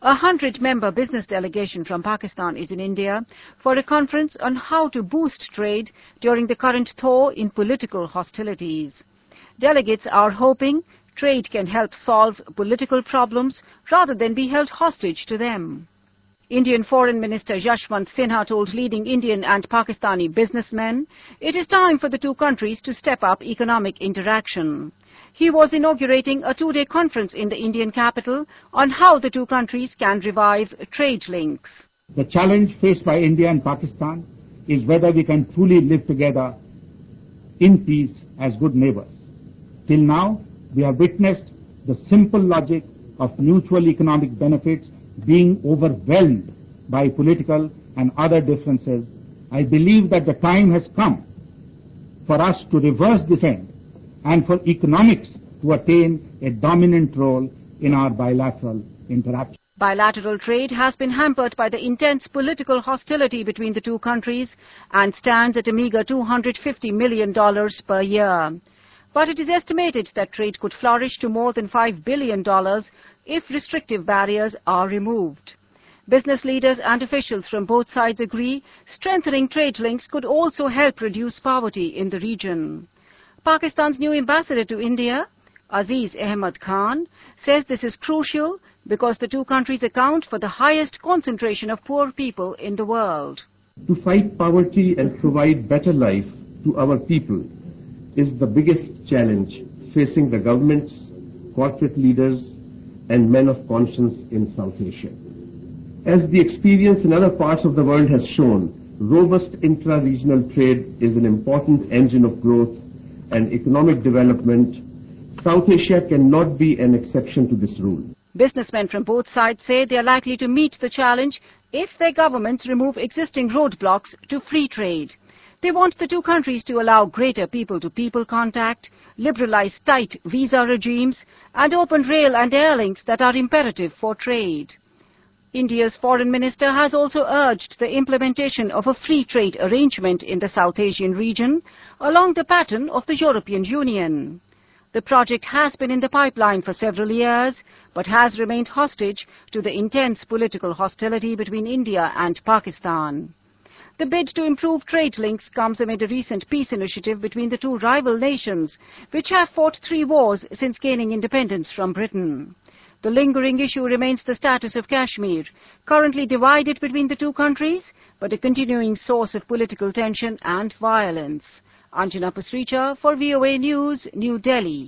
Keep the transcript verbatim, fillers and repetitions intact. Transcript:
A hundred-member business delegation from Pakistan is in India for a conference on how to boost trade during the current thaw in political hostilities. Delegates are hoping trade can help solve political problems rather than be held hostage to them. Indian Foreign Minister Yashwant Sinha told leading Indian and Pakistani businessmen it is time for the two countries to step up economic interaction. He was inaugurating a two-day conference in the Indian capital on how the two countries can revive trade links. The challenge faced by India and Pakistan is whether we can truly live together in peace as good neighbors. Till now, we have witnessed the simple logic of mutual economic benefits being overwhelmed by political and other differences. I believe that the time has come for us to reverse the trend and for economics to attain a dominant role in our bilateral interaction. Bilateral trade has been hampered by the intense political hostility between the two countries and stands at a meager two hundred fifty million dollars per year. But it is estimated that trade could flourish to more than five billion dollars if restrictive barriers are removed. Business leaders and officials from both sides agree strengthening trade links could also help reduce poverty in the region. Pakistan's new ambassador to India, Aziz Ahmad Khan, says this is crucial because the two countries account for the highest concentration of poor people in the world. To fight poverty and provide better life to our people is the biggest challenge facing the governments, corporate leaders, and men of conscience in South Asia. As the experience in other parts of the world has shown, robust intra-regional trade is an important engine of growth and economic development. South Asia cannot be an exception to this rule. Businessmen from both sides say they are likely to meet the challenge if their governments remove existing roadblocks to free trade. They want the two countries to allow greater people-to-people contact, liberalize tight visa regimes, and open rail and air links that are imperative for trade. India's foreign minister has also urged the implementation of a free trade arrangement in the South Asian region along the pattern of the European Union. The project has been in the pipeline for several years, but has remained hostage to the intense political hostility between India and Pakistan. The bid to improve trade links comes amid a recent peace initiative between the two rival nations, which have fought three wars since gaining independence from Britain. The lingering issue remains the status of Kashmir, currently divided between the two countries, but a continuing source of political tension and violence. Anjana Pasricha for V O A News, New Delhi.